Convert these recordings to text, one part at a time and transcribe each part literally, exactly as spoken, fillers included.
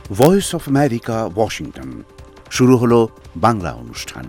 Voice of America, Washington. শুরু হলো বাংলা অনুষ্ঠান।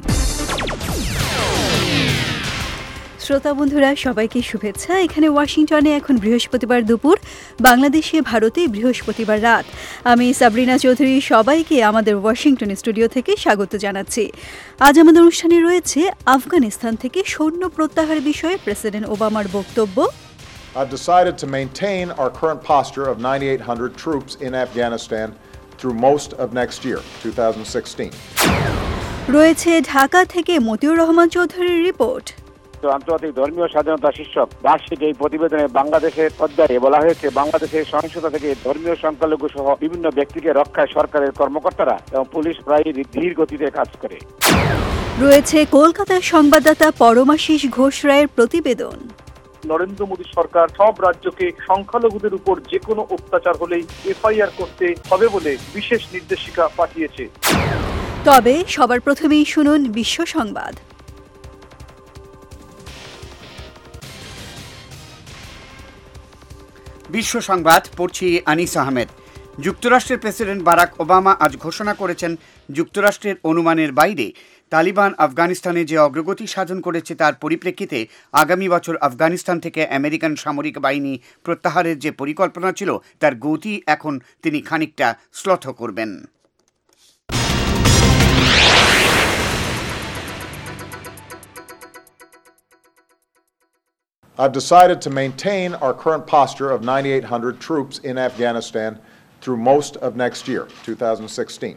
শ্রোতা বন্ধুরা, সবাইকে শুভেচ্ছা। এখানে ওয়াশিংটনে এখন বৃহস্পতিবার দুপুর, বাংলাদেশে ভারতে বৃহস্পতিবার রাত। আমি সাবরিনা চৌধুরী সবাইকে আমাদের ওয়াশিংটন স্টুডিও থেকে স্বাগত জানাচ্ছি। আজ আমাদের অনুষ্ঠানে রয়েছে আফগানিস্তান থেকে সৈন্য প্রত্যাহার বিষয়ে প্রেসিডেন্ট ওবামার বক্তব্য। I've decided to maintain our current posture of ninety-eight hundred troops in Afghanistan through most of next year, twenty sixteen. রয়েছে ঢাকা থেকে মতিউর রহমান চৌধুরীর রিপোর্ট। আন্তর্জাতিক ধর্মীয় স্বাধীনতা শীর্ষক বার্ষিক এই প্রতিবেদনে বাংলাদেশের অধ্যায়ে বলা হয়েছে, বাংলাদেশের সহিংসতা থেকে ধর্মীয় সংখ্যালঘু সহ বিভিন্ন ব্যক্তিকে রক্ষায় সরকারের কর্মকর্তারা এবং পুলিশ প্রায় ধীর গতিতে কাজ করে। রয়েছে কলকাতার সংবাদদাতা পরমাশিস ঘোষ রায়ের প্রতিবেদন। নরেন্দ্র মোদী সরকার সব রাজ্যকে সংখ্যালঘুদের উপর যে কোনো অত্যাচার হলেই এফআইআর করতে হবে বলে বিশেষ নির্দেশিকা পাঠিয়েছে। তবে সবার প্রথমেই শুনুন বিশ্ব সংবাদ। বিশ্ব সংবাদ পড়ছি আনিস আহমেদ। যুক্তরাষ্ট্রের প্রেসিডেন্ট বারাক ওবামা আজ ঘোষণা করেছেন, যুক্তরাষ্ট্রের অনুমানের বাইরে তালিবান আফগানিস্তানে যে অগ্রগতি সাধন করেছে তার পরিপ্রেক্ষিতে আগামী বছর আফগানিস্তান থেকে আমেরিকান সামরিক বাহিনী প্রত্যাহারের যে পরিকল্পনা ছিল তার গতি এখন তিনি খানিকটা শ্লথ করবেন। I've decided to maintain our current posture of ninety-eight hundred troops in Afghanistan through most of next year, twenty sixteen.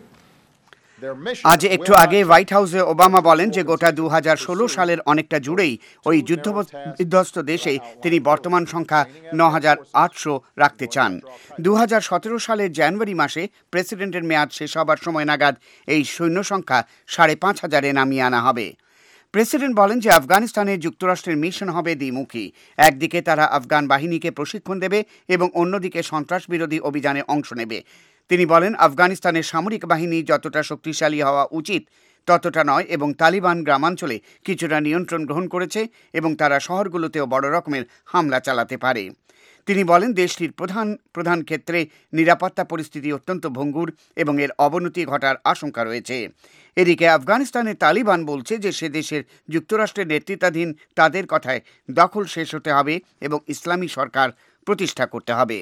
আজ একটু আগে হোয়াইট হাউসে ওবামা বলেন যে গোটা দু হাজার ষোলো সালের অনেকটা জুড়েই ওই যুদ্ধ বিধ্বস্ত দেশে তিনি বর্তমান সংখ্যা ন হাজার আটশো রাখতে চান। দু হাজার সতেরো সালের জানুয়ারি মাসে প্রেসিডেন্টের মেয়াদ শেষ হবার সময় নাগাদ এই সৈন্য সংখ্যা সাড়ে পাঁচ হাজারে নামিয়ে আনা হবে। প্রেসিডেন্ট বলেন যে আফগানিস্তানে যুক্তরাষ্ট্রের মিশন হবে দ্বিমুখী। একদিকে তারা আফগান বাহিনীকে প্রশিক্ষণ দেবে এবং অন্যদিকে সন্ত্রাস বিরোধী অভিযানে অংশ নেবে। তিনি বলেন, আফগানিস্তানের সামরিক বাহিনী যতটা শক্তিশালী হওয়া উচিত ততটা নয় এবং তালিবান গ্রামাঞ্চলে কিছুটা নিয়ন্ত্রণ গ্রহণ করেছে এবং তারা শহরগুলোতেও বড় রকমের হামলা চালাতে পারে। তিনি বলেন, দেশটির প্রধান প্রধান ক্ষেত্রে নিরাপত্তা পরিস্থিতি অত্যন্ত ভঙ্গুর এবং এর অবনতি ঘটার আশঙ্কা রয়েছে। এদিকে আফগানিস্তানের তালিবান বলছে যে সে দেশের যুক্তরাষ্ট্রের নেতৃত্বাধীন তাদের কথায় দখল শেষ হতে হবে এবং ইসলামী সরকার প্রতিষ্ঠা করতে হবে।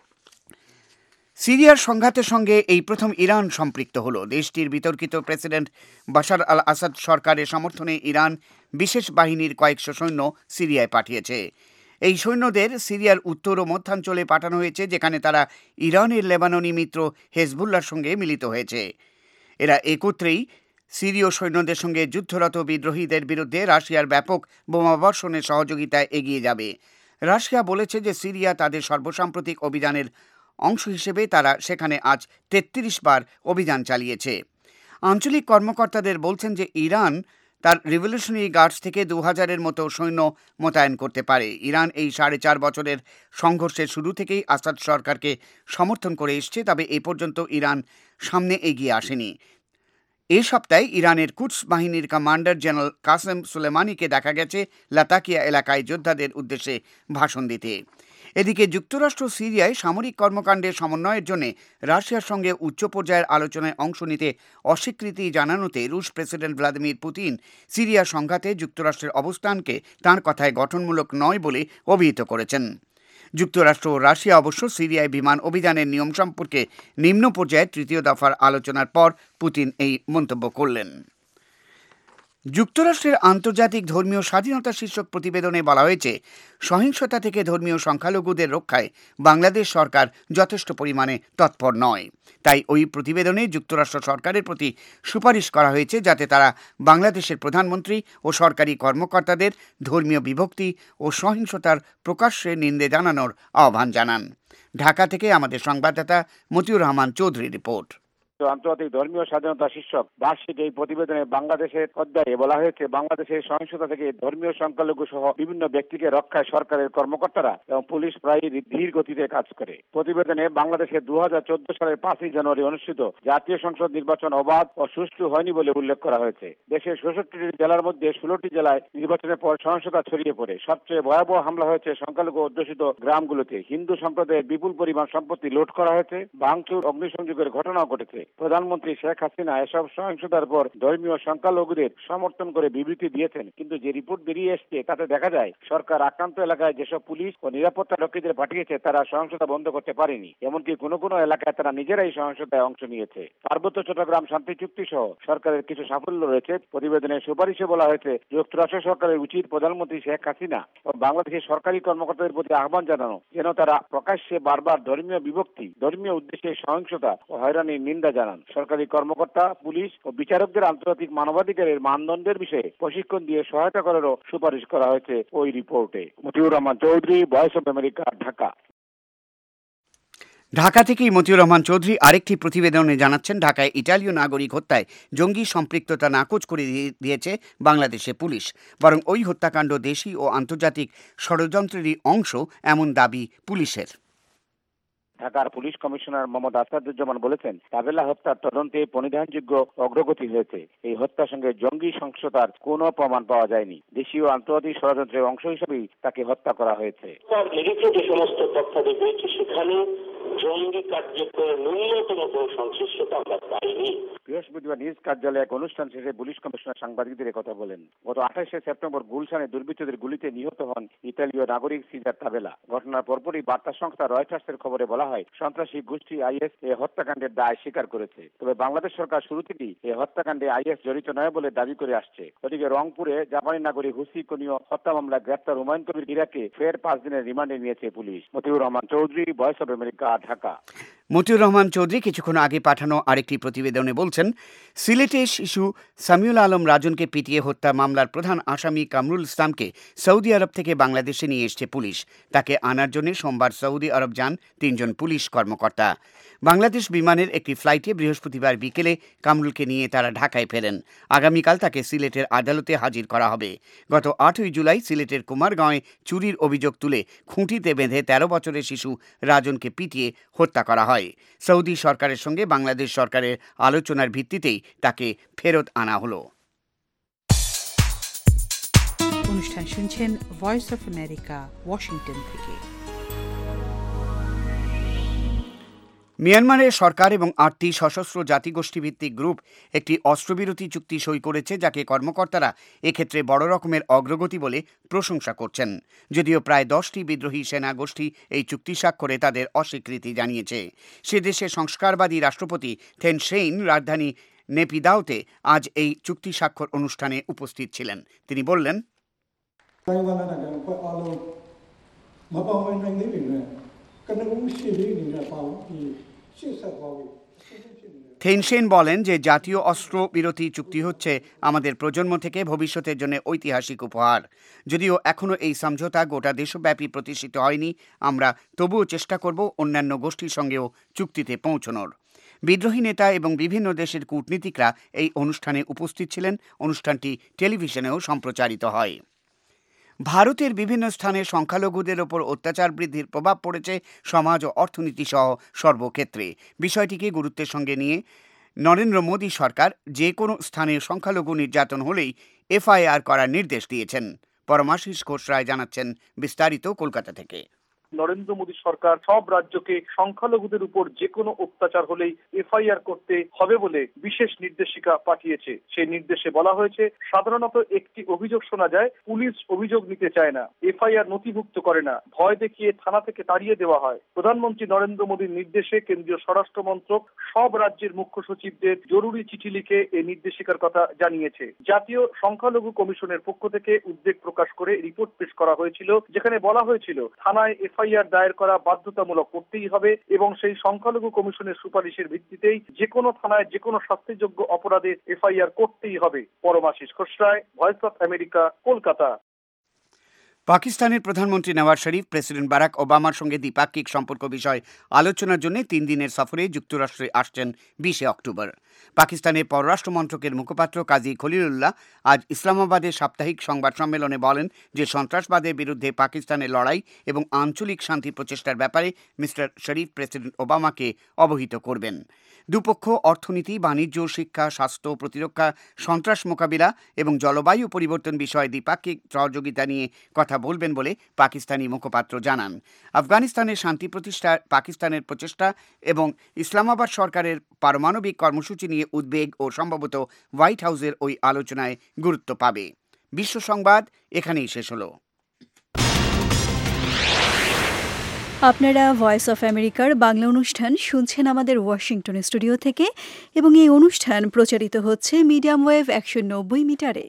সিরিয়ার সংঘাতের সঙ্গে এই প্রথম ইরান সম্পৃক্ত হলো। দেশটির বিতর্কিত প্রেসিডেন্ট বাশার আল আসাদ সরকারের সমর্থনে ইরান বিশেষ বাহিনীর কয়েকশো সৈন্য সিরিয়ায় পাঠিয়েছে। এই সৈন্যদের সিরিয়ার উত্তর ও মধ্যাঞ্চলে পাঠানো হয়েছে, যেখানে তারা ইরানের লেবাননি মিত্র হেজবুল্লার সঙ্গে মিলিত হয়েছে। এরা একত্রেই সিরীয় সৈন্যদের সঙ্গে যুদ্ধরত বিদ্রোহীদের বিরুদ্ধে রাশিয়ার ব্যাপক বোমাবর্ষণের সহযোগিতায় এগিয়ে যাবে। রাশিয়া বলেছে যে সিরিয়া তাদের সর্বসাম্প্রতিক অভিযানের অংশ হিসেবে তারা সেখানে আজ তেত্রিশ বার অভিযান চালিয়েছে। আঞ্চলিক কর্মকর্তাদের বলছেন যে ইরান তার রিভলিউশনারি গার্ডস থেকে দু হাজারের মতো সৈন্য মোতায়েন করতে পারে। ইরান এই সাড়ে চার বছরের সংঘর্ষের শুরু থেকেই আসাদ সরকারকে সমর্থন করে এসছে, তবে এ পর্যন্ত ইরান সামনে এগিয়ে আসেনি। এ সপ্তাহে ইরানের কুদস বাহিনীর কমান্ডার জেনারেল কাসেম সুলেমানিকে দেখা গেছে লাতাকিয়া এলাকায় যোদ্ধাদের উদ্দেশ্যে ভাষণ দিতে। এদিকে যুক্তরাষ্ট্র সিরিয়ায় সামরিক কর্মকাণ্ডের সমন্বয়ের জন্য রাশিয়ার সঙ্গে উচ্চ পর্যায়ের আলোচনায় অংশ নিতে অস্বীকৃতি জানানোতে রুশ প্রেসিডেন্ট ভ্লাদিমির পুতিন সিরিয়া সংঘাতে যুক্তরাষ্ট্রের অবস্থানকে তাঁর কথায় গঠনমূলক নয় বলে অভিহিত করেছেন। যুক্তরাষ্ট্র ও রাশিয়া অবশ্য সিরিয়ায় বিমান অভিযানের নিয়ম সম্পর্কে নিম্ন পর্যায়ের তৃতীয় দফার আলোচনার পর পুতিন এই মন্তব্য করলেন। যুক্তরাষ্ট্রের আন্তর্জাতিক ধর্মীয় স্বাধীনতা শীর্ষক প্রতিবেদনে বলা হয়েছে, সহিংসতা থেকে ধর্মীয় সংখ্যালঘুদের রক্ষায় বাংলাদেশ সরকার যথেষ্ট পরিমাণে তৎপর নয়। তাই ওই প্রতিবেদনে যুক্তরাষ্ট্র সরকারের প্রতি সুপারিশ করা হয়েছে যাতে তারা বাংলাদেশের প্রধানমন্ত্রী ও সরকারি কর্মকর্তাদের ধর্মীয় বিভক্তি ও সহিংসতার প্রকাশ্যে নিন্দে জানানোর আহ্বান জানান। ঢাকা থেকে আমাদের সংবাদদাতা মতিউর রহমান চৌধুরীর রিপোর্ট। আন্তর্জাতিক ধর্মীয় স্বাধীনতা শীর্ষক বার্ষিক এই প্রতিবেদনে বাংলাদেশের অধ্যায়ে বলা হয়েছে, বাংলাদেশের সহিংসতা থেকে ধর্মীয় সংখ্যালঘু সহ বিভিন্ন ব্যক্তিকে রক্ষায় সরকারের কর্মকর্তারা এবং পুলিশ প্রায় ধীর গতিতে কাজ করে। প্রতিবেদনে বাংলাদেশে দু হাজার চোদ্দ সালের পাঁচই জানুয়ারি অনুষ্ঠিত জাতীয় সংসদ নির্বাচন অবাধ ও সুষ্ঠু হয়নি বলে উল্লেখ করা হয়েছে। দেশের ষষ্ঠটি জেলার মধ্যে ষোলোটি জেলায় নির্বাচনের পর সহিংসতা ছড়িয়ে পড়ে। সবচেয়ে ভয়াবহ হামলা হয়েছে সংখ্যালঘু অধ্যুষিত গ্রামগুলোতে। হিন্দু সম্প্রদায়ের বিপুল পরিমাণ সম্পত্তি লুট করা হয়েছে, ভাঙচুর, অগ্নিসংযোগের ঘটনাও ঘটেছে। প্রধানমন্ত্রী শেখ হাসিনা এসব সহিংসতার পর ধর্মীয় সংখ্যালঘুদের সমর্থন করে বিবৃতি দিয়েছেন, কিন্তু যে রিপোর্ট বেরিয়ে এসছে তাতে দেখা যায় সরকার আক্রান্ত এলাকায় যেসব পুলিশ ও নিরাপত্তা রক্ষীদের পাঠিয়েছে তারা সহিংসতা বন্ধ করতে পারেনি। এমনকি কোনো কোনো এলাকায় তারা নিজেরাই সহিংসতায় অংশ নিয়েছে। পার্বত্য চট্টগ্রাম শান্তি চুক্তি সহ সরকারের কিছু সাফল্য রয়েছে। প্রতিবেদনের সুপারিশে বলা হয়েছে, যুক্তরাষ্ট্র সরকারের উচিত প্রধানমন্ত্রী শেখ হাসিনা ও বাংলাদেশের সরকারি কর্মকর্তাদের প্রতি আহ্বান জানানো, যেন তারা প্রকাশ্যে বারবার ধর্মীয় বিভক্তি, ধর্মীয় উদ্দেশ্যে সহিংসতা ও হয়রানির নিন্দা জানান। সরকারি কর্মকর্তা, পুলিশ ও বিচারকদের আন্তর্জাতিক মানবাধিকারের মানদণ্ডের বিষয়ে প্রশিক্ষণ দিয়ে সহায়তা করারও সুপারিশ করা হয়েছে ওই রিপোর্টে। Motiur Rahman Chowdhury, voice of America, Dhaka. Dhaka থেকেই মতিউর রহমান চৌধুরী আরেকটি প্রতিবেদনে জানাচ্ছেন, ঢাকায় ইটালীয় নাগরিক হত্যায় জঙ্গি সম্পৃক্ততা নাকচ করে দিয়েছে বাংলাদেশে পুলিশ। বরং ওই হত্যাকাণ্ড দেশি ও আন্তর্জাতিক ষড়যন্ত্রেরই অংশ, এমন দাবি পুলিশের। ঢাকার পুলিশ কমিশনার মোহাম্মদ আসাদুজ্জামান বলেছেন, তাবেলা হত্যার তদন্তে পরিধানযোগ্য অগ্রগতি হয়েছে। এই হত্যার সঙ্গে জঙ্গি সহিংসতার কোনো প্রমাণ পাওয়া যায়নি। দেশীয় আন্তর্জাতিক ষড়যন্ত্রের অংশ হিসেবেই তাকে হত্যা করা হয়েছে। যে সমস্ত তথ্যাদি পেয়েছি সেখানে জঙ্গি কার্যক্রমের ন্যূনতম কোনো সংশ্লিষ্টতা আমরা পাইনি। বৃহস্পতিবার নিজ কার্যালয়ে এক অনুষ্ঠান শেষে পুলিশ কমিশনার সাংবাদিকদের কথা বলেন। গত আঠাশে সেপ্টেম্বর গুলশানে দুর্বৃত্তদের গুলিতে নিহত হন ইতালীয় নাগরিক সিজার তাবেলা। ঘটনার পরপরই বার্তা সংস্থা রয়টার্সের খবরে বলা হয়, সন্ত্রাসী গোষ্ঠী আইএস এ হত্যাকাণ্ডের দায় স্বীকার করেছে। তবে বাংলাদেশ সরকার শুরু থেকেই এই হত্যাকাণ্ডে আইএস জড়িত নয় বলে দাবি করে আসছে। ওদিকে রংপুরে জাপানি নাগরিক হুসি কোনিও হত্যা মামলায় গ্রেপ্তার হুমায়ুন কবির ইরাকে ফের পাঁচ দিনের রিমান্ডে নিয়েছে পুলিশ। Motiur Rahman Chowdhury, voice of America, Dhaka. Motiur Rahman Chowdhury কিছুক্ষণ আগে পাঠানো আরেকটি প্রতিবেদনে বলছেন, সিলেটে শিশু সামিউল আলম রাজনকে পিটিয়ে হত্যা মামলার প্রধান আসামি কামরুল ইসলামকে সৌদি আরব থেকে বাংলাদেশে নিয়ে এসছে পুলিশ। তাকে আনার জন্য সোমবার সৌদি আরব যান তিনজন পুলিশ কর্মকর্তা। বাংলাদেশ বিমানের একটি ফ্লাইটে বৃহস্পতিবার বিকেলে কামরুলকে নিয়ে তারা ঢাকায় ফেরেন। আগামীকাল তাকে সিলেটের আদালতে হাজির করা হবে। গত আটই জুলাই সিলেটের কুমারগাঁওয়ে চুরির অভিযোগ তুলে খুঁটিতে বেঁধে তেরো বছরের শিশু রাজনকে পিটিয়ে হত্যা করা হয়। সৌদি সরকারের সঙ্গে বাংলাদেশ সরকারের আলোচনার ভিত্তিতেই তাকে ফেরত আনা হলো। অনুষ্ঠান শুনছেন ভয়েস অফ আমেরিকা, ওয়াশিংটন থেকে। মিয়ানমারের সরকার এবং আটটি সশস্ত্র জাতিগোষ্ঠীভিত্তিক গ্রুপ একটি অস্ত্রবিরতি চুক্তি সই করেছে, যাকে কর্মকর্তারা এক্ষেত্রে বড় রকমের অগ্রগতি বলে প্রশংসা করছেন। যদিও প্রায় দশটি বিদ্রোহী সেনা গোষ্ঠী এই চুক্তি স্বাক্ষরে তাদের অস্বীকৃতি জানিয়েছে। সে দেশের সংস্কারবাদী রাষ্ট্রপতি থেন সেইন রাজধানী নেপিদাওতে আজ এই চুক্তি স্বাক্ষর অনুষ্ঠানে উপস্থিত ছিলেন। তিনি বললেন, থেন সেইন বলেন যে জাতীয় অস্ত্র বিরতি চুক্তি হচ্ছে আমাদের প্রজন্ম থেকে ভবিষ্যতের জন্য ঐতিহাসিক উপহার। যদিও এখনও এই সমঝোতা গোটা দেশব্যাপী প্রতিষ্ঠিত হয়নি, আমরা তবুও চেষ্টা করব অন্যান্য গোষ্ঠীর সঙ্গেও চুক্তিতে পৌঁছানোর। বিদ্রোহী নেতা এবং বিভিন্ন দেশের কূটনীতিকরা এই অনুষ্ঠানে উপস্থিত ছিলেন। অনুষ্ঠানটি টেলিভিশনেও সম্প্রচারিত হয়। ভারতের বিভিন্ন স্থানে সংখ্যালঘুদের ওপর অত্যাচার বৃদ্ধির প্রভাব পড়েছে সমাজ ও অর্থনীতি সহ সর্বক্ষেত্রে। বিষয়টিকে গুরুত্বের সঙ্গে নিয়ে নরেন্দ্র মোদী সরকার যে কোনো স্থানে সংখ্যালঘু নির্যাতন হলেই এফআইআর করার নির্দেশ দিয়েছেন। পরমাশিস ঘোষ রায় জানাচ্ছেন বিস্তারিত কলকাতা থেকে। নরেন্দ্র মোদী সরকার সব রাজ্যকে সংখ্যালঘুদের উপর যে কোনো অত্যাচার হলেই এফআইআর করতে হবে বলে বিশেষ নির্দেশিকা পাঠিয়েছে। সেই নির্দেশে বলা হয়েছে, সাধারণত একটি অভিযোগ শোনা যায়, পুলিশ অভিযোগ নিতে চায় না, এফআইআর নথিভুক্ত করে না, ভয় দেখিয়ে থানা থেকে তাড়িয়ে দেওয়া হয়। প্রধানমন্ত্রী নরেন্দ্র মোদীর নির্দেশে কেন্দ্রীয় স্বরাষ্ট্র মন্ত্রক সব রাজ্যের মুখ্য সচিবদের জরুরি চিঠি লিখে এই নির্দেশিকার কথা জানিয়েছে। জাতীয় সংখ্যালঘু কমিশনের পক্ষ থেকে উদ্বেগ প্রকাশ করে রিপোর্ট পেশ করা হয়েছিল, যেখানে বলা হয়েছিল থানায় এফআইআর দায়ের করা বাধ্যতামূলক করতেই হবে এবং সেই সংখ্যালঘু কমিশনের সুপারিশের ভিত্তিতেই যে কোনো থানায় যে কোনো শাস্তিযোগ্য অপরাধে এফআইআর করতেই হবে। Paramashis Ghosh Roy, voice of America, Kolkata. পাকিস্তানের প্রধানমন্ত্রী নওয়াজ শরীফ প্রেসিডেন্ট বারাক ওবামার সঙ্গে দ্বিপাক্ষিক সম্পর্ক বিষয় আলোচনার জন্য তিন দিনের সফরে যুক্তরাষ্ট্রে আসছেন বিশে অক্টোবর। পাকিস্তানের পররাষ্ট্র মন্ত্রকের মুখপাত্র কাজী খলিলুল্লাহ আজ ইসলামাবাদে সাপ্তাহিক সংবাদ সম্মেলনে বলেন যে সন্ত্রাসবাদের বিরুদ্ধে পাকিস্তানের লড়াই এবং আঞ্চলিক শান্তি প্রচেষ্টার ব্যাপারে মিস্টার শরীফ প্রেসিডেন্ট ওবামাকে অবহিত করবেন। দুপক্ষ অর্থনীতি, বাণিজ্য, শিক্ষা, স্বাস্থ্য, প্রতিরক্ষা, সন্ত্রাস মোকাবিলা এবং জলবায়ু পরিবর্তন বিষয়ে দ্বিপাক্ষিক সহযোগিতা নিয়ে কথা বলবেন বলে পাকিস্তানি মুখপাত্র জানান। আফগানিস্তানের শান্তি প্রতিষ্ঠায় পাকিস্তানের প্রচেষ্টা এবং ইসলামাবাদ সরকারের পারমাণবিক কর্মসূচি নিয়ে উদ্বেগ ও সম্ভবত হোয়াইট হাউসের ওই আলোচনায় গুরুত্ব পাবে। বিশ্ব সংবাদ এখানেই শেষ হলো। আপনারা ভয়েস অফ আমেরিকার বাংলা অনুষ্ঠান শুনছেন আমাদের ওয়াশিংটন স্টুডিও থেকে এবং এই অনুষ্ঠান প্রচারিত হচ্ছে মিডিয়াম ওয়েভ একশো নব্বই মিটারে।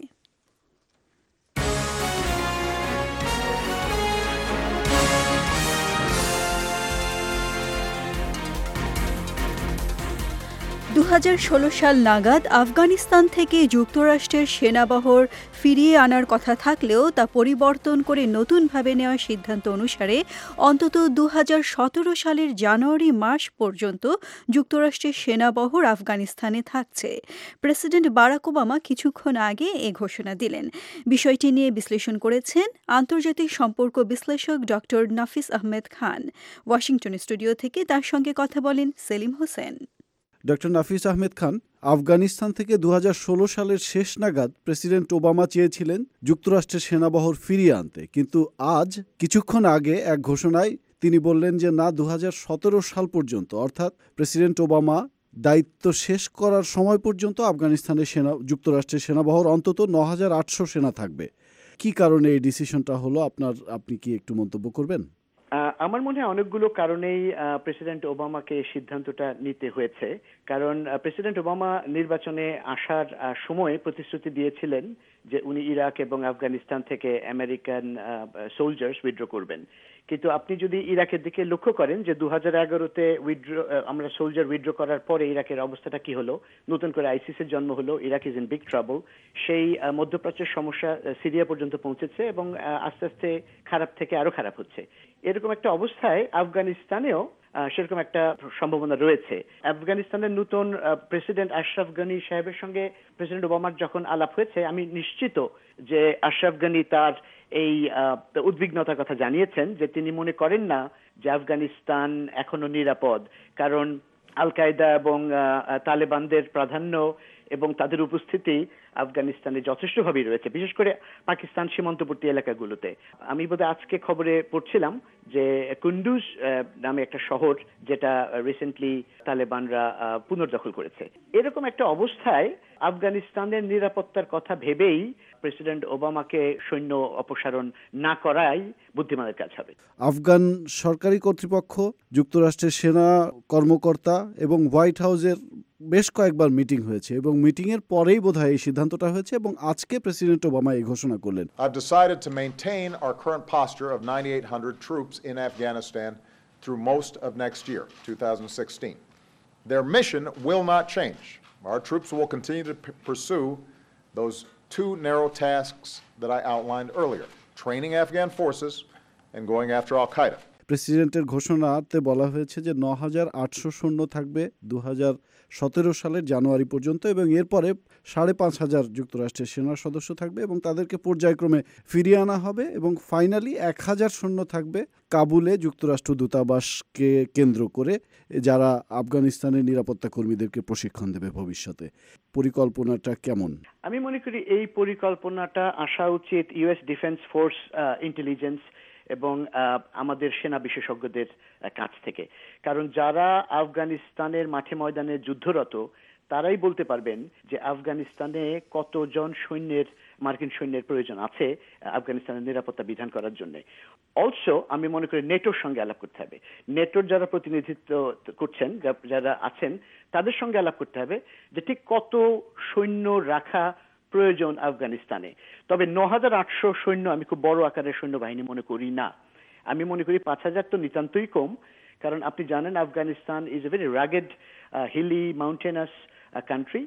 দু হাজার ষোলো সাল নাগাদ আফগানিস্তান থেকে যুক্তরাষ্ট্রের সেনাবহর ফিরিয়ে আনার কথা থাকলেও তা পরিবর্তন করে নতুনভাবে নেওয়া সিদ্ধান্ত অনুসারে অন্তত দু হাজার সতেরো সালের জানুয়ারি মাস পর্যন্ত যুক্তরাষ্ট্রের সেনাবহর আফগানিস্তানে থাকছে। প্রেসিডেন্ট বারাক ওবামা কিছুক্ষণ আগে এ ঘোষণা দিলেন। বিষয়টি নিয়ে বিশ্লেষণ করেছেন আন্তর্জাতিক সম্পর্ক বিশ্লেষক doctor Nafis Ahmed Khan. Washington studio থেকে তার সঙ্গে কথা বলেন সেলিম হোসেন। ডক্টর নাফিস আহমেদ খান, আফগানিস্তান থেকে দু হাজার ষোলো সালের শেষ নাগাদ প্রেসিডেন্ট ওবামা চেয়েছিলেন যুক্তরাষ্ট্রের সেনাবহর ফিরিয়ে আনতে, কিন্তু আজ কিছুক্ষণ আগে এক ঘোষণায় তিনি বললেন যে না, দু হাজার সতেরো সাল পর্যন্ত, অর্থাৎ প্রেসিডেন্ট ওবামা দায়িত্ব শেষ করার সময় পর্যন্ত আফগানিস্তানের সেনা যুক্তরাষ্ট্রের সেনাবহর অন্তত ন হাজার আটশো সেনা থাকবে। কি কারণে এই ডিসিশনটা হলো, আপনার আপনি কি একটু মন্তব্য করবেন? আমার মনে হয় অনেকগুলো কারণেই প্রেসিডেন্ট ওবামাকে সিদ্ধান্তটা নিতে হয়েছে। কারণ প্রেসিডেন্ট ওবামা নির্বাচনে আসার সময় প্রতিশ্রুতি দিয়েছিলেন যে উনি ইরাক এবং আফগানিস্তান থেকে আমেরিকান সোলজার্স উইথড্র করবেন। কিন্তু আপনি যদি ইরাকের দিকে লক্ষ্য করেন যে দু হাজার এগারোতে উইথড্র আমরা সোলজার উইথড্র করার পরে ইরাকের অবস্থাটা কি হলো, নতুন করে আইসিসের জন্ম হলো, Iraq is in big trouble. সেই মধ্যপ্রাচ্যের সমস্যা সিরিয়া পর্যন্ত পৌঁছেছে এবং আস্তে আস্তে খারাপ থেকে আরো খারাপ হচ্ছে। এরকম একটা অবস্থায় আফগানিস্তানেও সেরকম একটা সম্ভাবনা রয়েছে। আফগানিস্তানের নতুন প্রেসিডেন্ট আশরাফ গনি সাহেবের সঙ্গে প্রেসিডেন্ট ওবামার যখন আলাপ হয়েছে, আমি নিশ্চিত যে আশরাফ গনি তার এই উদ্বিগ্নতার কথা জানিয়েছেন যে তিনি মনে করেন না যে আফগানিস্তান এখনো নিরাপদ, কারণ আল কায়দা এবং তালেবানদের প্রাধান্য এবং তাদের উপস্থিতি আফগানিস্তানে যথেষ্টভাবেই রয়েছে, বিশেষ করে পাকিস্তান সীমান্তবর্তী এলাকাগুলোতে। আমি বোধহয় আজকে খবরে পড়ছিলাম যে কুন্ডুজ নামে একটা শহর যেটা রিসেন্টলি তালেবানরা পুনর্দখল করেছে। এরকম একটা অবস্থায় আফগানিস্তানের নিরাপত্তার কথা ভেবেই প্রেসিডেন্ট ওবামাকে সৈন্য অপসারণ না করাই বুদ্ধিমানের কাজ হবে। আফগান সরকারি কর্তৃপক্ষ, যুক্তরাষ্ট্রের সেনা কর্মকর্তা এবং হোয়াইট হাউসের বেশ কয়েকবার মিটিং হয়েছে এবং মিটিং এর পরেই বোধহয় এই সিদ্ধান্তটা হয়েছে এবং আজকে প্রেসিডেন্ট ওবামা এই ঘোষণা করলেন। I've decided to maintain our current posture of ninety-eight hundred troops in Afghanistan through most of next year, two thousand sixteen. Their mission will not change. Our troops will continue to p- pursue those two narrow tasks that I outlined earlier, training Afghan forces and going after Al-Qaeda. প্রেসিডেন্টের ঘোষণাতে বলা হয়েছে যে ন হাজার আটশো সৈন্য থাকবে দু হাজার সতেরো সালের জানুয়ারি পর্যন্ত এবং এরপরে সাড়ে পাঁচ হাজার যুক্তরাষ্ট্রের সেনা সদস্য থাকবে এবং তাদেরকে পর্যায়ক্রমে ফিরিয়ে আনা হবে এবং ফাইনালি এক হাজার সৈন্য থাকবে কাবুলে যুক্তরাষ্ট্র দূতাবাসকে কেন্দ্র করে, যারা আফগানিস্তানের নিরাপত্তা কর্মীদেরকে প্রশিক্ষণ দেবে ভবিষ্যতে। পরিকল্পনাটা কেমন? আমি মনে করি এই পরিকল্পনাটা আসা উচিত ইউএস ডিফেন্স ফোর্স, ইন্টেলিজেন্স এবং আমাদের সেনা বিশেষজ্ঞদের কাছ থেকে। কারণ যারা আফগানিস্তানের মাঠে ময়দানে যুদ্ধরত তারাই বলতে পারবেন যে আফগানিস্তানে কতজন সৈন্যের মার্কিন সৈন্যের প্রয়োজন আছে আফগানিস্তানের নিরাপত্তা বিধান করার জন্য। অলসো আমি মনে করি নেটোর সঙ্গে আলাপ করতে হবে। নেটোর যারা প্রতিনিধিত্ব করছেন, যারা আছেন, তাদের সঙ্গে আলাপ করতে হবে যে ঠিক কত সৈন্য রাখা প্রয়োজন আফগানিস্তানে। তবে ন হাজার আটশো সৈন্য আমি খুব বড় আকারের সৈন্যবাহিনী মনে করি না। আমি মনে করি পাঁচ হাজার তো নিতান্তই কম, কারণ আপনি জানেন Afghanistan is a very rugged hilly mountainous country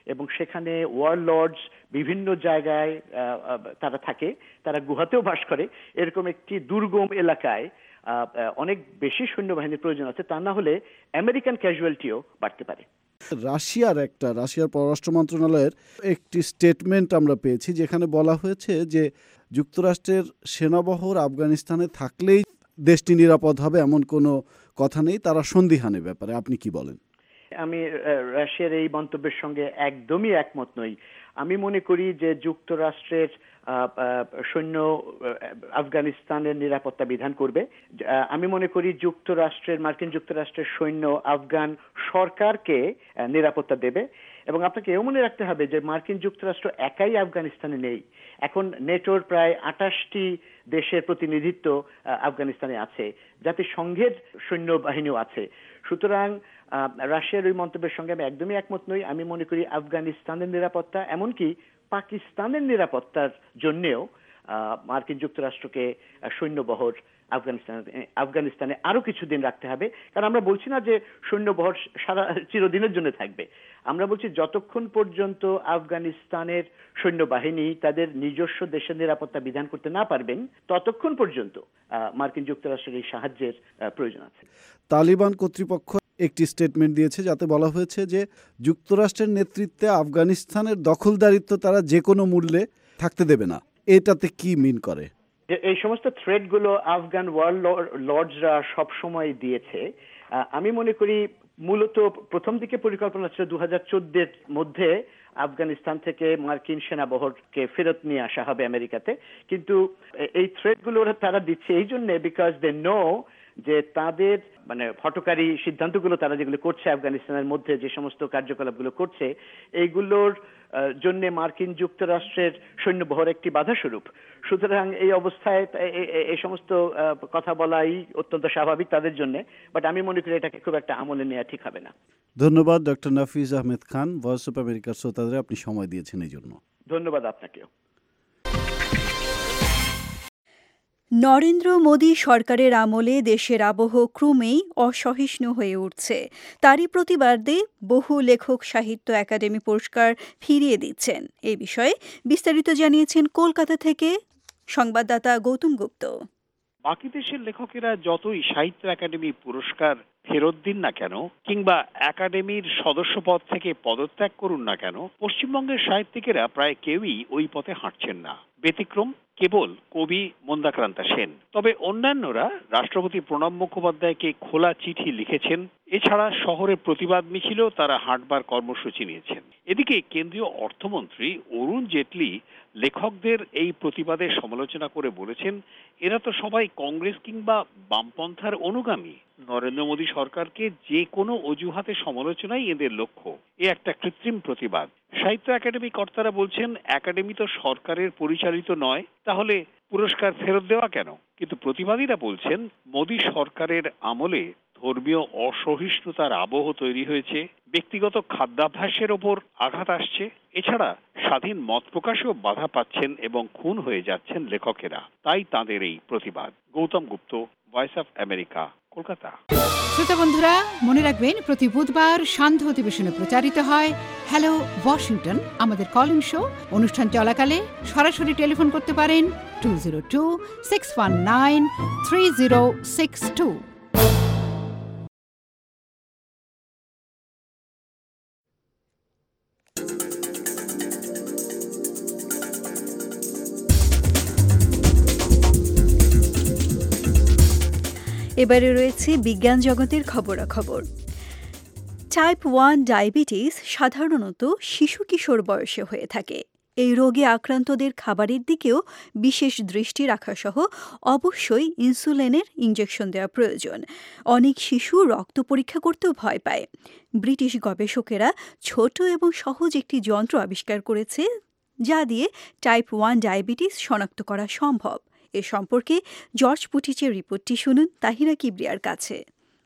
এবং সেখানে ওয়ারলর্ডস বিভিন্ন জায়গায় তারা থাকে, তারা গুহাতেও বাস করে। এরকম একটি দুর্গম এলাকায় অনেক বেশি সৈন্যবাহিনীর প্রয়োজন আছে, তা না হলে আমেরিকান ক্যাজুয়ালিটিও বাড়তে পারে। রাশিয়ার একটা রাশিয়ার পররাষ্ট্র মন্ত্রণালয়ের একটি স্টেটমেন্ট আমরা পেয়েছি, যেখানে বলা হয়েছে যে যুক্তরাষ্ট্রের সেনাবহর আফগানিস্তানে থাকলেই দেশটি নিরাপদ হবে এমন কোনো কথা নেই, তারা সন্দিহানের ব্যাপারে আপনি কি বলেন? আমি রাশিয়ার এই মন্তব্যের সঙ্গে একদমই একমত নই। আমি মনে করি যে যুক্তরাষ্ট্রের সৈন্য আফগানিস্তানের নিরাপত্তা বিধান করবে। আমি মনে করি যুক্তরাষ্ট্রের মার্কিন যুক্তরাষ্ট্রের সৈন্য আফগান সরকারকে নিরাপত্তা দেবে। এবং আপনাকে এও মনে রাখতে হবে যে মার্কিন যুক্তরাষ্ট্র একাই আফগানিস্তানে নেই। এখন নেটোর প্রায় আটাশটি দেশের প্রতিনিধিত্ব আফগানিস্তানে আছে, জাতিসংঘের সৈন্যবাহিনীও আছে। সুতরাং রাশিয়ার ওই মন্তব্যের সঙ্গে আমি একদমই একমত নই। আমি মনে করি আফগানিস্তানের নিরাপত্তা, এমনকি পাকিস্তানের নিরাপত্তার জন্যেও মার্কিন যুক্তরাষ্ট্রকে সৈন্যবহর আফগানিস্তানে আফগানিস্তানে আরো কিছুদিন রাখতে হবে। কারণ আমরা বলছি না যে সৈন্যবহর সারা চিরদিনের জন্য থাকবে, আমরা বলছি যতক্ষণ পর্যন্ত আফগানিস্তানের সৈন্যবাহিনী তাদের নিজস্ব দেশের নিরাপত্তা বিধান করতে না পারবেন, ততক্ষণ পর্যন্ত মার্কিন যুক্তরাষ্ট্রের এই সাহায্যের প্রয়োজন আছে। তালিবান কর্তৃপক্ষ একটি স্টেটমেন্ট দিয়েছে, যাতে বলা হয়েছে যে যুক্তরাষ্ট্রের নেতৃত্বে আফগানিস্তানের দখলদারিত্ব তারা যে কোনো মূল্যে থাকতে দেবে না। এটাতে কি মিন করে? এই সমস্ত থ্রেট গুলো আফগান ওয়ার্ল্ড লর্ডসরা সবসময় দিয়েছে। আমি মনে করি মূলত প্রথম দিকে পরিকল্পনা ছিল দু হাজার চোদ্দের মধ্যে আফগানিস্তান থেকে মার্কিন সেনাবহরকে ফেরত নিয়ে আসা হবে আমেরিকাতে। কিন্তু এই থ্রেট গুলো তারা দিচ্ছে এই জন্য বিকজ দে নো যে তাদের মানে হঠকারী সিদ্ধান্তগুলো তারা যেগুলো করছে আফগানিস্তানের মধ্যে যে সমস্ত কার্যকলাপগুলো করছে, এইগুলোর জন্য মার্কিন যুক্তরাষ্ট্রের সৈন্যবহর একটি বাধা স্বরূপ। সুতরাং এই অবস্থায় এই সমস্ত কথা বলাই অত্যন্ত স্বাভাবিক তাদের জন্য। বাট আমি মনে করি এটাকে খুব একটা আমলে নেওয়া ঠিক হবে না। ধন্যবাদ doctor Nafiz Ahmed Khan, voice of আমেরিকার শ্রোতাদের আপনি সময় দিয়েছেন এই জন্য। ধন্যবাদ আপনাকেও। নরেন্দ্র মোদী সরকারের আমলে দেশের আবহ ক্রমেই অসহিষ্ণু হয়ে উঠছে। তারই প্রতিবাদে বহু লেখক সাহিত্য একাডেমি পুরস্কার ফিরিয়ে দিচ্ছেন। এ বিষয়ে বিস্তারিত জানিয়েছেন কলকাতা থেকে সংবাদদাতা গৌতম গুপ্ত। বাকি দেশের লেখকেরা যতই সাহিত্য একাডেমি পুরস্কার ফেরত দিন না কেন কিংবা একাডেমির সদস্যপদ থেকে পদত্যাগ করুন না কেন, পশ্চিমবঙ্গের সাহিত্যিকেরা প্রায় কেউই ওই পথে হাঁটছেন না। ব্যতিক্রম কেবল কবি মন্দাক্রান্তা সেন। তবে অন্যান্যরা রাষ্ট্রপতি প্রণব মুখোপাধ্যায়কে খোলা চিঠি লিখেছেন। এছাড়া শহরের প্রতিবাদ মিছিলেও তারা হাঁটবার কর্মসূচি নিয়েছেন। এদিকে কেন্দ্রীয় অর্থমন্ত্রী অরুণ জেটলি লেখকদের এই প্রতিবাদের সমালোচনা করে বলেছেন, এরা তো সবাই কংগ্রেস কিংবা বামপন্থার অনুগামী। নরেন্দ্র মোদী সরকারকে যে কোনো অজুহাতে সমালোচনাই এদের লক্ষ্য। এ একটা কৃত্রিম প্রতিবাদ। সাহিত্য একাডেমি কর্তারা বলছেন, একাডেমি তো সরকারের পরিচালিত নয়, তাহলে পুরস্কার ফেরত দেওয়া কেন? কিন্তু প্রতিবাদীরা বলছেন, মোদী সরকারের আমলে ধর্মীয় অসহিষ্ণুতার আবহ তৈরি হয়েছে, ব্যক্তিগত খাদ্যাভ্যাসের ওপর আঘাত আসছে, এছাড়া স্বাধীন মত প্রকাশেও বাধা পাচ্ছেন এবং খুন হয়ে যাচ্ছেন লেখকেরা। তাই তাদের এই প্রতিবাদ। Gautam Gupta, voice of America, Kolkata. শ্রোতা বন্ধুরা, মনে রাখবেন প্রতি বুধবার সান্ধ্য অধিবেশনে প্রচারিত হয় হ্যালো ওয়াশিংটন, আমাদের কল ইন শো। অনুষ্ঠান চলাকালে সরাসরি টেলিফোন করতে পারেন two zero two six one nine three zero six two. এবারে রয়েছে বিজ্ঞান জগতের খবরাখবর। টাইপ ওয়ান ডায়াবেটিস সাধারণত শিশু কিশোর বয়সে হয়ে থাকে। এই রোগে আক্রান্তদের খাবারের দিকেও বিশেষ দৃষ্টি রাখা সহ অবশ্যই ইনসুলিনের ইনজেকশন দেওয়া প্রয়োজন। অনেক শিশু রক্ত পরীক্ষা করতেও ভয় পায়। ব্রিটিশ গবেষকেরা ছোট এবং সহজ একটি যন্ত্র আবিষ্কার করেছে, যা দিয়ে টাইপ ওয়ান ডায়াবেটিস শনাক্ত করা সম্ভব। এ সম্পর্কে জর্জ পুটিচের রিপোর্টটি শুনুন তাহিরা কিবরিয়ার কাছে।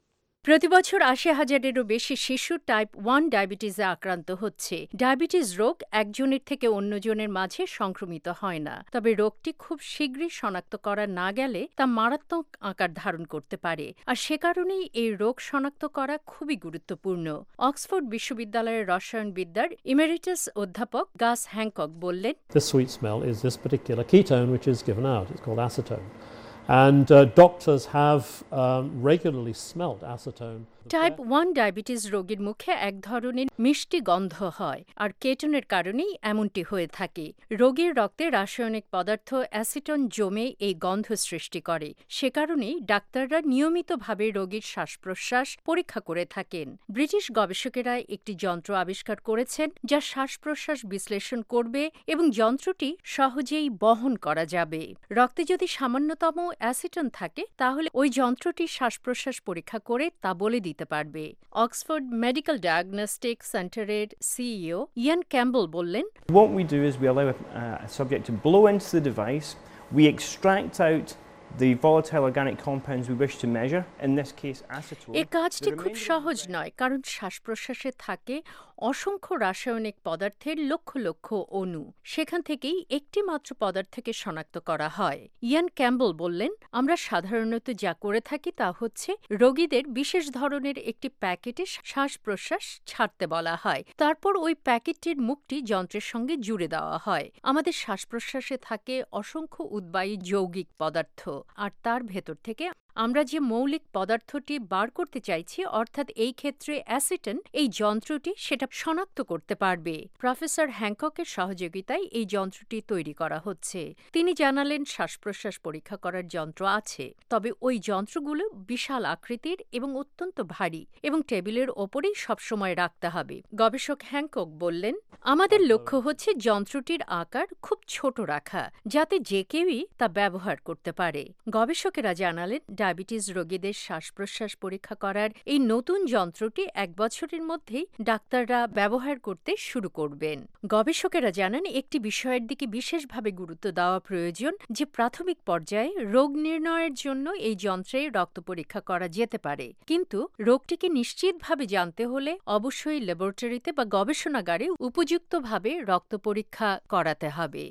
প্রতি বছর আশি হাজারেরও বেশি শিশু টাইপ ওয়ান ডায়াবেটিসে আক্রান্ত হচ্ছে। ডায়াবেটিস রোগ একজনের থেকে অন্যজনের মাঝে সংক্রমিত হয় না, তবে রোগটি খুব শীঘ্রই শনাক্ত করা না গেলে তা মারাত্মক আকার ধারণ করতে পারে, আর সে কারণেই এই রোগ শনাক্ত করা খুবই গুরুত্বপূর্ণ। অক্সফোর্ড বিশ্ববিদ্যালয়ের রসায়নবিদ্যার ইমেরিটাস অধ্যাপক গাস হ্যাংকক বললেন, The sweet smell is this particular ketone which is given out. It's called acetone. And uh, doctors have um, regularly smelled acetone. Type one diabetes রোগীর মুখে এক ধরনের মিষ্টি গন্ধ হয়, আর কেটনের কারণেই এমনটি হয়ে থাকে। রোগীর রক্তে রাসায়নিক পদার্থ অ্যাসিটন জমে এই গন্ধ সৃষ্টি করে। সে কারণেই ডাক্তাররা নিয়মিতভাবে রোগীর শ্বাস প্রশ্বাস পরীক্ষা করে থাকেন। ব্রিটিশ গবেষকেরা একটি যন্ত্র আবিষ্কার করেছেন যা শ্বাস প্রশ্বাস বিশ্লেষণ করবে এবং যন্ত্রটি সহজেই বহন করা যাবে। রক্তে যদি সামান্যতম অ্যাসিটন থাকে তাহলে ওই যন্ত্রটি শ্বাস প্রশ্বাস পরীক্ষা করে তা বলে দিতে পারবে। অক্সফোর্ড মেডিকেল ডায়াগনস্টিক সেন্টারের সিইও ইয়ান ক্যাম্বল বললেন, What we do is we allow a, a subject to blow into the device, we extract out the volatile organic compounds we wish to measure, in this case acetone. এই কাজটি খুব সহজ নয়, কারণ শ্বাস প্রশ্বাসে থাকে অসংখ্য রাসায়নিক পদার্থের লক্ষ লক্ষ অণু। সেখান থেকেই একটি মাত্র পদার্থকে শনাক্ত করা হয়। ইয়ান ক্যাম্বল বললেন, আমরা সাধারণত যা করে থাকি তা হচ্ছে রোগীদের বিশেষ ধরনের একটি প্যাকেটে শ্বাস প্রশ্বাস ছাড়তে বলা হয়, তারপর ওই প্যাকেটটির মুখটি যন্ত্রের সঙ্গে জুড়ে দেওয়া হয়। আমাদের শ্বাস প্রশ্বাসে থাকে অসংখ্য উদ্বায়ী যৌগিক পদার্থ, আর তার ভেতর থেকে আমরা যে মৌলিক পদার্থটি বার করতে চাইছি, অর্থাৎ এই ক্ষেত্রে অ্যাসিটন, এই যন্ত্রটি সেটা শনাক্ত করতে পারবে। প্রফেসর হ্যাংককের সহযোগিতায় এই যন্ত্রটি তৈরি করা হচ্ছে। তিনি জানালেন, শ্বাস প্রশ্বাস পরীক্ষা করার যন্ত্র আছে, তবে ওই যন্ত্রগুলো বিশাল আকৃতির এবং অত্যন্ত ভারী এবং টেবিলের ওপরেই সবসময় রাখতে হবে। গবেষক হ্যাংকক বললেন, আমাদের লক্ষ্য হচ্ছে যন্ত্রটির আকার খুব ছোট রাখা, যাতে যে কেউই তা ব্যবহার করতে পারে। গবেষকেরা জানালেন, ডায়াবেটিস রোগীদের শ্বাস প্রশ্বাস পরীক্ষা করার এই নতুন যন্ত্রটি এক বছরের মধ্যেই ডাক্তাররা ব্যবহার করতে শুরু করবেন। গবেষকেরা জানান, একটি বিষয়ের দিকে বিশেষভাবে গুরুত্ব দেওয়া প্রয়োজন যে প্রাথমিক পর্যায়ে রোগ নির্ণয়ের জন্য এই যন্ত্রে রক্ত পরীক্ষা করা যেতে পারে, কিন্তু রোগটিকে নিশ্চিতভাবে জানতে হলে অবশ্যই ল্যাবরেটরিতে বা গবেষণাগারে উপযুক্তভাবে রক্ত পরীক্ষা করাতে হবে।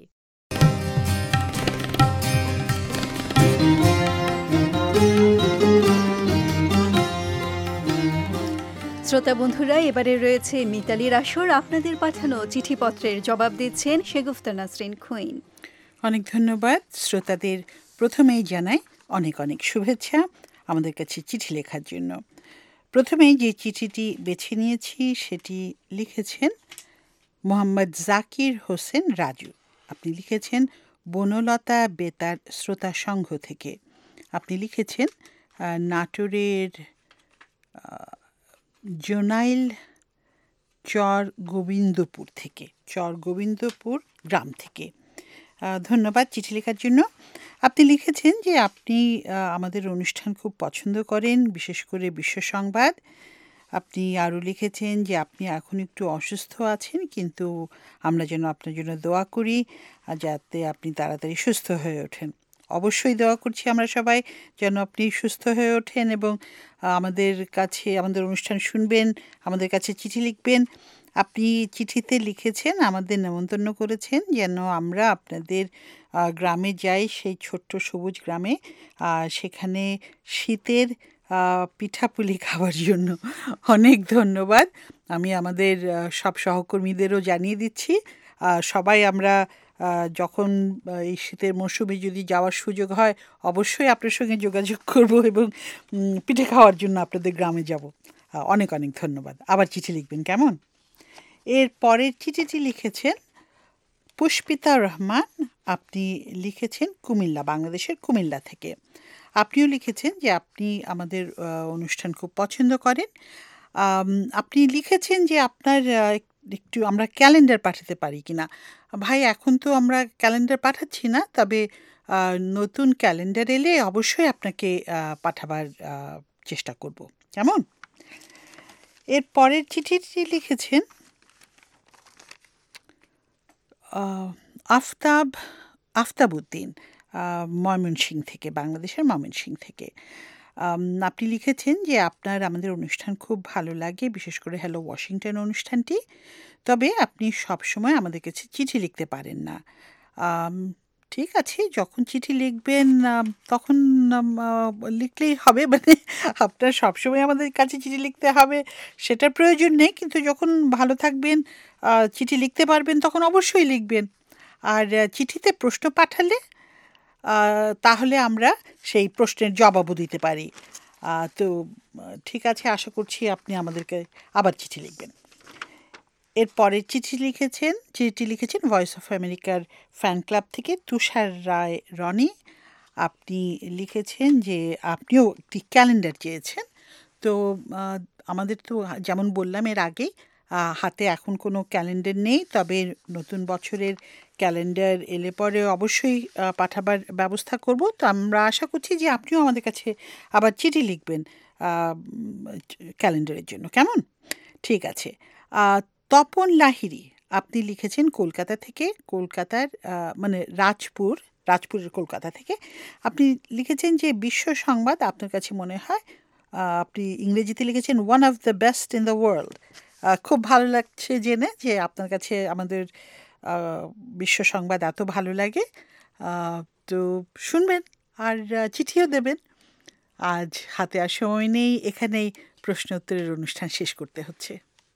শ্রোতা বন্ধুরা, এবারে রয়েছে মিতালির আসর। আপনাদের পাঠানো চিঠিপত্রের জবাব দিচ্ছেন শেগুফতা নাসরিন খুইন। অনেক ধন্যবাদ। শ্রোতাদের প্রথমেই জানাই অনেক অনেক শুভেচ্ছা আমাদের কাছে চিঠি লেখার জন্য। প্রথমেই যে চিঠিটি বেছে নিয়েছি সেটি লিখেছেন মোহাম্মদ জাকির হোসেন রাজু। আপনি লিখেছেন বনলতা বেতার শ্রোতা সংঘ থেকে। আপনি লিখেছেন নাটোরের জোনাইল চর গোবিন্দপুর থেকে, চর গোবিন্দপুর গ্রাম থেকে। ধন্যবাদ চিঠি লেখার জন্য। আপনি লিখেছেন যে আপনি আমাদের অনুষ্ঠান খুব পছন্দ করেন, বিশেষ করে বিশ্ব সংবাদ। আপনি আরও লিখেছেন যে আপনি এখন একটু অসুস্থ আছেন, কিন্তু আমরা যেন আপনার জন্য দোয়া করি যাতে আপনি তাড়াতাড়ি সুস্থ হয়ে ওঠেন। অবশ্যই দোয়া করছি আমরা সবাই যেন আপনি সুস্থ হয়ে ওঠেন এবং আমাদের কাছে আমাদের অনুষ্ঠান শুনবেন, আমাদের কাছে চিঠি লিখবেন। আপনি চিঠিতে লিখেছেন, আমাদের নেমন্তন্ন করেছেন যেন আমরা আপনাদের গ্রামে যাই, সেই ছোট্ট সবুজ গ্রামে, সেখানে শীতের পিঠাপুলি খাওয়ার জন্য। অনেক ধন্যবাদ। আমি আমাদের সব সহকর্মীদেরও জানিয়ে দিচ্ছি, সবাই আমরা যখন এই শীতের মৌসুমে যদি যাওয়ার সুযোগ হয় অবশ্যই আপনার সঙ্গে যোগাযোগ করব এবং পিঠে খাওয়ার জন্য আপনাদের গ্রামে যাব। অনেক অনেক ধন্যবাদ। আবার চিঠি লিখবেন কেমন? এর পরের চিঠিটি লিখেছেন পুষ্পিতা রহমান। আপনি লিখেছেন কুমিল্লা, বাংলাদেশের কুমিল্লা থেকে। আপনিও লিখেছেন যে আপনি আমাদের অনুষ্ঠান খুব পছন্দ করেন। আপনি লিখেছেন যে আপনার একটু আমরা ক্যালেন্ডার পাঠাতে পারি কিনা। ভাই, এখন তো আমরা ক্যালেন্ডার পাঠাচ্ছি না, তবে নতুন ক্যালেন্ডার এলে অবশ্যই আপনাকে পাঠাবার চেষ্টা করব, কেমন? এর পরের চিঠিটি লিখেছেন আফতাব আফতাবউদ্দিন, ময়মনসিংহ থেকে, বাংলাদেশের ময়মনসিংহ থেকে। আপনি লিখেছেন যে আপনার আমাদের অনুষ্ঠান খুব ভালো লাগে, বিশেষ করে হ্যালো ওয়াশিংটন অনুষ্ঠানটি। তবে আপনি সবসময় আমাদের কাছে চিঠি লিখতে পারেন না। ঠিক আছে, যখন চিঠি লিখবেন তখন লিখলেই হবে, মানে আপনার সবসময় আমাদের কাছে চিঠি লিখতে হবে সেটার প্রয়োজন নেই, কিন্তু যখন ভালো থাকবেন, চিঠি লিখতে পারবেন, তখন অবশ্যই লিখবেন। আর চিঠিতে প্রশ্ন পাঠালে তাহলে আমরা সেই প্রশ্নের জবাবও দিতে পারি। তো ঠিক আছে, আশা করছি আপনি আমাদেরকে আবার চিঠি লিখবেন। এরপরে চিঠি লিখেছেন চিঠি লিখেছেন ভয়েস অফ আমেরিকার ফ্যান ক্লাব থেকে তুষার রায় রনি। আপনি লিখেছেন যে আপনিও একটি ক্যালেন্ডার চেয়েছেন। তো আমাদের তো যেমন বললাম এর আগেই, হাতে এখন কোনো ক্যালেন্ডার নেই, তবে নতুন বছরের ক্যালেন্ডার এলে পরে অবশ্যই পাঠাবার ব্যবস্থা করব। তো আমরা আশা করছি যে আপনিও আমাদের কাছে আবার চিঠি লিখবেন ক্যালেন্ডারের জন্য, কেমন? ঠিক আছে। তপন লাহিড়ী, আপনি লিখেছেন কলকাতা থেকে, কলকাতার মানে রাজপুর রাজপুরের কলকাতা থেকে। আপনি লিখেছেন যে বিশ্ব সংবাদ আপনার কাছে মনে হয়, আপনি ইংরেজিতে লিখেছেন one of the best in the world. খুব ভালো লাগছে জেনে যে আপনার কাছে আমাদের বিশ্ব সংবাদ এত ভালো লাগে। তো শুনবেন আর চিঠিও দেবেন। আজ হাতে আর সময় নেই, এখানেই প্রশ্ন উত্তরের অনুষ্ঠান শেষ করতে হচ্ছে।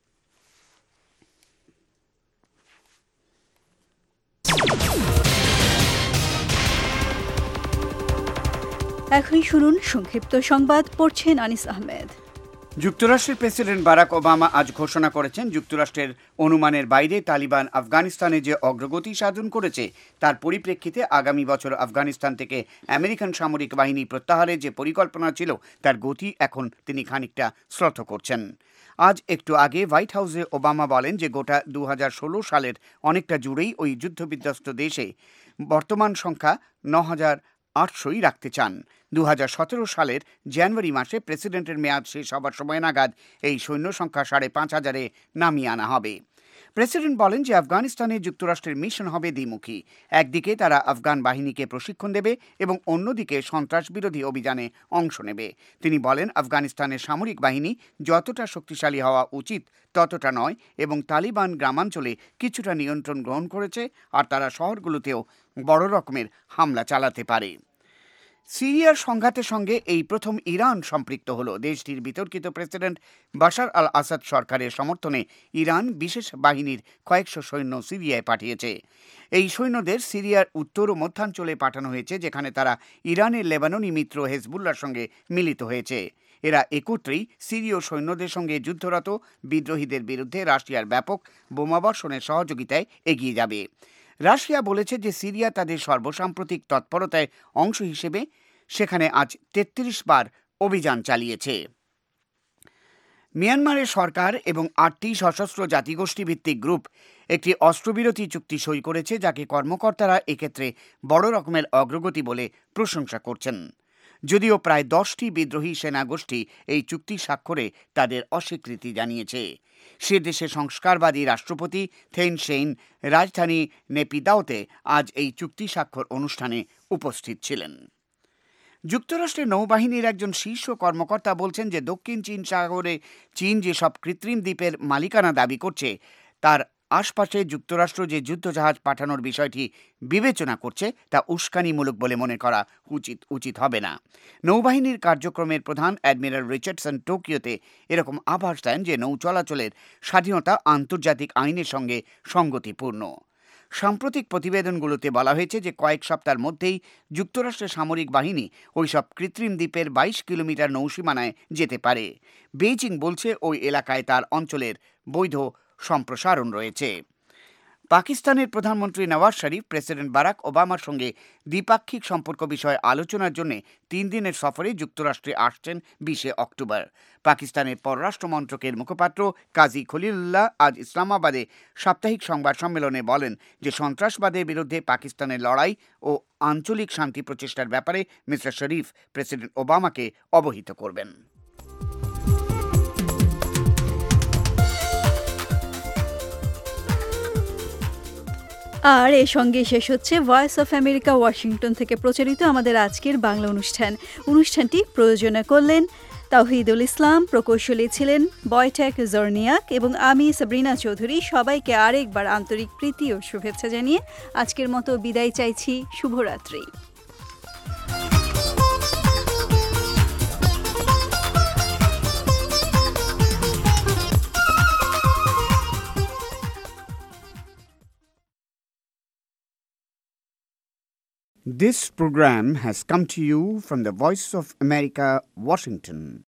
এখনই শুনুন সংক্ষিপ্ত সংবাদ, পড়ছেন আনিস আহমেদ। যুক্তরাষ্ট্রের প্রেসিডেন্ট বারাক ওবামা আজ ঘোষণা করেছেন যুক্তরাষ্ট্রের অনুমানের বাইরে তালিবান আফগানিস্তানে যে অগ্রগতি সাধন করেছে তার পরিপ্রেক্ষিতে আগামী বছর আফগানিস্তান থেকে আমেরিকান সামরিক বাহিনী প্রত্যাহারের যে পরিকল্পনা ছিল তার গতি এখন তিনি খানিকটা শ্রদ্ধ করছেন। আজ একটু আগে হোয়াইট হাউসে ওবামা বলেন যে গোটা দু হাজার ষোলো সালের অনেকটা জুড়েই ওই যুদ্ধবিধ্বস্ত দেশে বর্তমান সংখ্যা ন হাজার আটশোই রাখতে চান। দু হাজার সতেরো সালের জানুয়ারি মাসে প্রেসিডেন্টের মেয়াদ শেষ হবার সময় নাগাদ এই সৈন্য সংখ্যা সাড়ে পাঁচ হাজারে নামিয়ে আনা হবে। প্রেসিডেন্ট বলেন যে আফগানিস্তানে যুক্তরাষ্ট্রের মিশন হবে দ্বিমুখী। একদিকে তারা আফগান বাহিনীকে প্রশিক্ষণ দেবে এবং অন্যদিকে সন্ত্রাস বিরোধী অভিযানে অংশ নেবে। তিনি বলেন আফগানিস্তানের সামরিক বাহিনী যতটা শক্তিশালী হওয়া উচিত ততটা নয় এবং তালিবান গ্রামাঞ্চলে কিছুটা নিয়ন্ত্রণ গ্রহণ করেছে আর তারা শহরগুলোতেও বড় রকমের হামলা চালাতে পারে। সিরিয়ার সংঘাতের সঙ্গে এই প্রথম ইরান সম্পৃক্ত হল। দেশটির বিতর্কিত প্রেসিডেন্ট বাশার আল আসাদ সরকারের সমর্থনে ইরান বিশেষ বাহিনীর কয়েকশো সৈন্য সিরিয়ায় পাঠিয়েছে। এই সৈন্যদের সিরিয়ার উত্তর ও মধ্যাঞ্চলে পাঠানো হয়েছে, যেখানে তারা ইরানের লেবাননি মিত্র হেজবুল্লার সঙ্গে মিলিত হয়েছে। এরা একত্রেই সিরীয় সৈন্যদের সঙ্গে যুদ্ধরত বিদ্রোহীদের বিরুদ্ধে রাশিয়ার ব্যাপক বোমাবর্ষণের সহযোগিতায় এগিয়ে যাবে। রাশিয়া বলেছে যে সিরিয়া তাদের সর্বসাম্প্রতিক তৎপরতায় অংশ হিসেবে সেখানে আজ তেত্রিশ বার অভিযান চালিয়েছে। মিয়ানমারের সরকার এবং আটটি সশস্ত্র জাতিগোষ্ঠী ভিত্তিক গ্রুপ একটি অস্ত্রবিরতি চুক্তি সই করেছে, যাকে কর্মকর্তারা এক্ষেত্রে বড় রকমের অগ্রগতি বলে প্রশংসা করছেন। যদিও প্রায় দশটি বিদ্রোহী সেনাগোষ্ঠী এই চুক্তি স্বাক্ষরে তাদের অস্বীকৃতি জানিয়েছে। সে দেশে সংস্কারবাদী রাষ্ট্রপতি থেইন সেইন রাজধানী নেপিদাওতে আজ এই চুক্তি স্বাক্ষর অনুষ্ঠানে উপস্থিত ছিলেন। যুক্তরাষ্ট্রের নৌবাহিনীর একজন শীর্ষ কর্মকর্তা বলছেন যে দক্ষিণ চীন সাগরে চীন যেসব কৃত্রিম দ্বীপের মালিকানা দাবি করছে তার আশপাশে যুক্তরাষ্ট্র যে যুদ্ধজাহাজ পাঠানোর বিষয়টি বিবেচনা করছে তা উস্কানিমূলক বলে মনে করা উচিত উচিত হবে না। নৌবাহিনীর কার্যক্রমের প্রধান অ্যাডমিরাল রিচার্ডসন টোকিওতে এরকম আভাস দেন যে নৌ চলাচলের স্বাধীনতা আন্তর্জাতিক আইনের সঙ্গে সঙ্গতিপূর্ণ। সাম্প্রতিক প্রতিবেদনগুলোতে বলা হয়েছে যে কয়েক সপ্তাহের মধ্যেই যুক্তরাষ্ট্রের সামরিক বাহিনী ওইসব কৃত্রিম দ্বীপের বাইশ কিলোমিটার নৌসীমানায় যেতে পারে। বেইজিং বলছে ওই এলাকায় তার অঞ্চলের বৈধ সম্প্রসারণ রয়েছে। পাকিস্তানের প্রধানমন্ত্রী নওয়াজ শরীফ প্রেসিডেন্ট বারাক ওবামার সঙ্গে দ্বিপাক্ষিক সম্পর্ক বিষয়ে আলোচনার জন্য তিন দিনের সফরে যুক্তরাষ্ট্রে আসছেন বিশে অক্টোবর। পাকিস্তানের পররাষ্ট্র মন্ত্রকের মুখপাত্র কাজী খলিলুল্লাহ আজ ইসলামাবাদে সাপ্তাহিক সংবাদ সম্মেলনে বলেন যে সন্ত্রাসবাদের বিরুদ্ধে পাকিস্তানের লড়াই ও আঞ্চলিক শান্তি প্রচেষ্টার ব্যাপারে মিস্টার শরীফ প্রেসিডেন্ট ওবামাকে অবহিত করবেন। আর এর সঙ্গে শেষ হচ্ছে ভয়েস অফ আমেরিকা ওয়াশিংটন থেকে প্রচারিত আমাদের আজকের বাংলা অনুষ্ঠান। অনুষ্ঠানটি প্রযোজনা করলেন তাওহিদুল ইসলাম, প্রকৌশলী ছিলেন বয়টেক জর্নিয়াক এবং আমি সাবরিনা চৌধুরী। সবাইকে আরেকবার আন্তরিক প্রীতি ও শুভেচ্ছা জানিয়ে আজকের মতো বিদায় চাইছি। শুভরাত্রি। This program has come to you from the Voice of America, Washington.